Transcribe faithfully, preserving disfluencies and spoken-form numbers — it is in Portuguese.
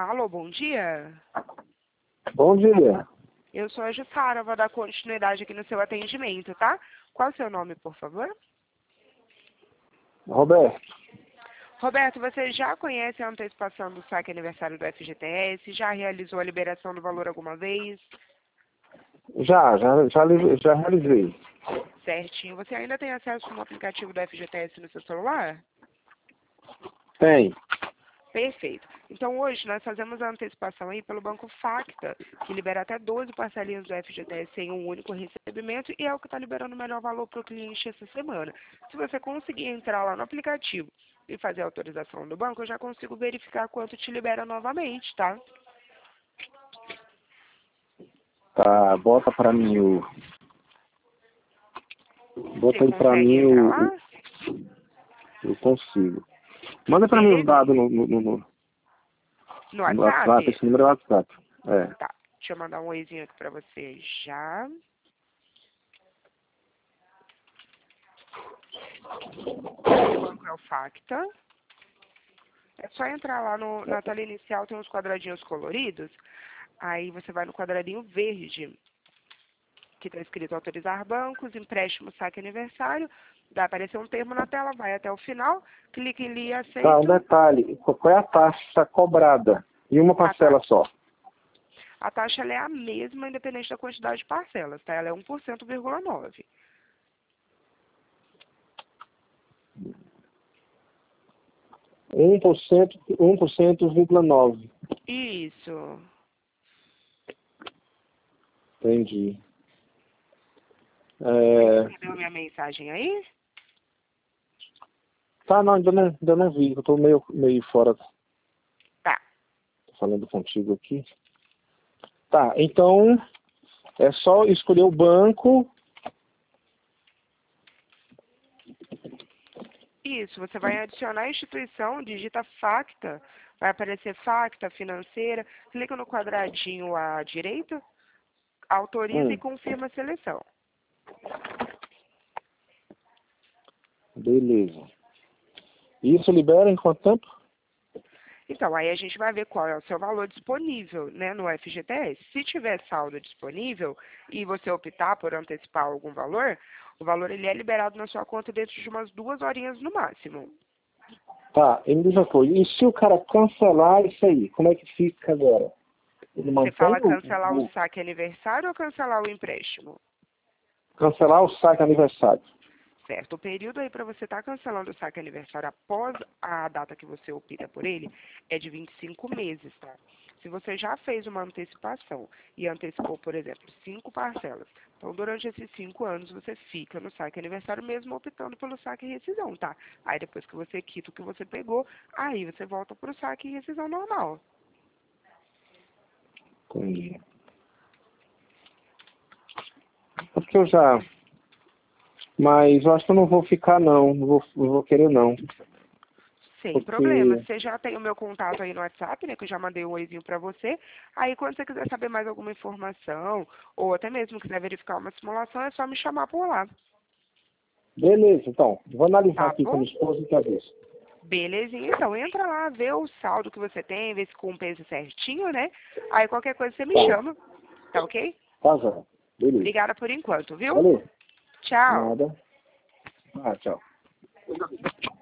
Alô, bom dia. Bom dia. Eu sou a Jussara, vou dar continuidade aqui no seu atendimento, tá? Qual é o seu nome, por favor? Roberto. Roberto, você já conhece a antecipação do saque aniversário do F G T S? Já realizou a liberação do valor alguma vez? Já, já, já, li- já realizei. Certinho. Você ainda tem acesso no aplicativo do F G T S no seu celular? Tem. Perfeito. Então hoje nós fazemos a antecipação aí pelo Banco Facta, que libera até doze parcelinhas do F G T S em um único recebimento e é o que está liberando o melhor valor para o cliente essa semana. Se você conseguir entrar lá no aplicativo e fazer a autorização do banco, eu já consigo verificar quanto te libera novamente, tá? Tá, bota pra mim o... Bota Você aí pra consegue mim entrar o... lá? o- Eu consigo. Manda pra mim os Beleza? dados no, no, no, no No no WhatsApp, WhatsApp? esse número é WhatsApp. É. Tá. Deixa eu mandar um oizinho aqui para você já. O banco é o Facta. É só entrar lá no, na tela inicial, tem uns quadradinhos coloridos. Aí você vai no quadradinho verde, que está escrito autorizar bancos, empréstimo, saque aniversário. Vai aparecer um termo na tela, vai até o final, clique em li e Tá, um aceito. detalhe. Qual é a taxa cobrada? E uma A, parcela ta só. a taxa ela é a mesma, independente da quantidade de parcelas, tá? Ela é um por cento, vírgula nove. um por cento, um por cento, vírgula nove. Isso. Entendi. Você É... recebeu minha mensagem aí? Tá, não, ainda não, ainda não vi. Eu tô meio, meio fora. Tá. Tô falando contigo aqui. Tá, então é só escolher o banco. Isso, você vai adicionar a instituição, digita Facta, vai aparecer Facta, financeira, clica no quadradinho à direita, autoriza e Hum, confirma a seleção. beleza. Isso libera em quanto tempo? Então, aí a gente vai ver qual é o seu valor disponível, né, no F G T S. Se tiver saldo disponível e você optar por antecipar algum valor, o valor ele é liberado na sua conta dentro de umas duas horinhas no máximo. Tá, ele me diz uma coisa. E se o cara cancelar isso aí, como é que fica agora? Ele Você mantém fala o, cancelar o o- saque aniversário ou cancelar o empréstimo? cancelar o saque aniversário? Certo. O período aí para você estar cancelando o saque aniversário após a data que você opta por ele é de vinte e cinco meses, tá? Se você já fez uma antecipação e antecipou, por exemplo, cinco parcelas, então durante esses cinco anos você fica no saque aniversário mesmo optando pelo saque e rescisão, tá? Aí depois que você quita o que você pegou, aí você volta para o saque e rescisão normal. Entendi. Porque eu já... Mas eu acho que eu não vou ficar não. Não vou, não vou querer não. Sem problema. Porque... Você já tem o meu contato aí no WhatsApp, né? Que eu já mandei um oizinho pra você. Aí, quando você quiser saber mais alguma informação, ou até mesmo quiser verificar uma simulação, é só me chamar por lá. Beleza, então. Vou analisar Tá aqui com a bom? minha esposa e te aviso. Belezinha. Então, entra lá, vê o saldo que você tem, vê se compensa certinho, né? Aí, qualquer coisa você me Tá. chama. Tá ok? Tá, já. Beleza. Obrigada por enquanto, viu? Valeu. Tchau. Nada. Ah, tchau.